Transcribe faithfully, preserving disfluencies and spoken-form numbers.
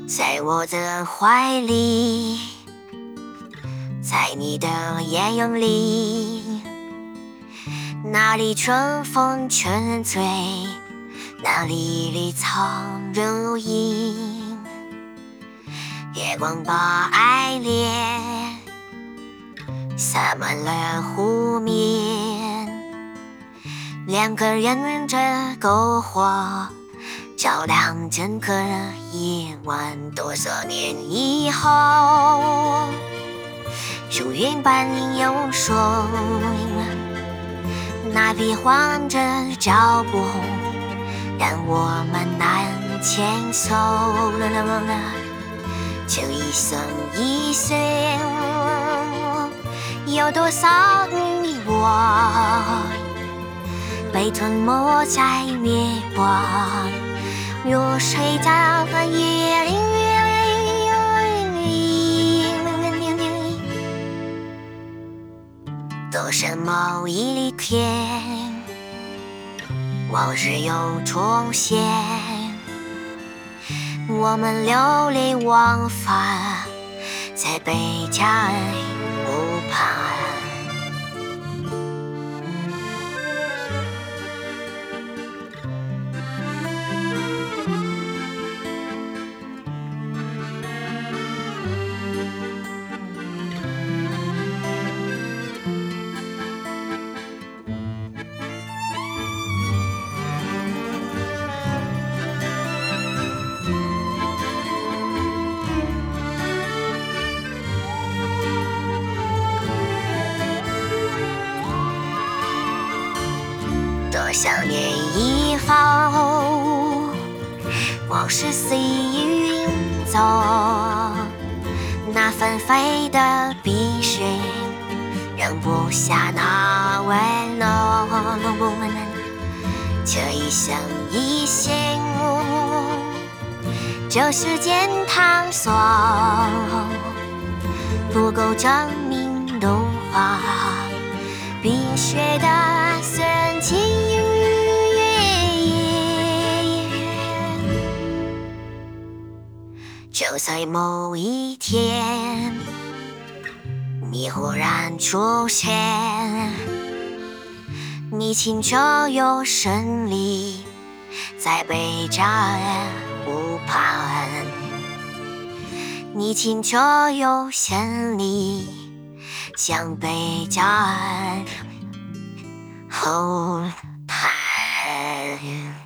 在我的怀里，在你的眼影里，那里春风沉醉，那里里藏人如影。月光把爱恋洒满了湖面，两个人着篝火，照亮整个夜晚。多少年以后，如云般游说，那变换着脚步，让我们难牵手。这一生一世，有多少你我被吞没在月光，若睡在夜里，多少某一天，往日又重现，我们流连忘返在北江湖畔。多少年以后，往事随云走，那纷飞的碧水容不下那温柔。这一生一世，这世间探索不够证明童话冰雪的深情。就在某一天，你忽然出现，你清澈又神力，在北站湖畔。你清澈又神力，向北站湖畔。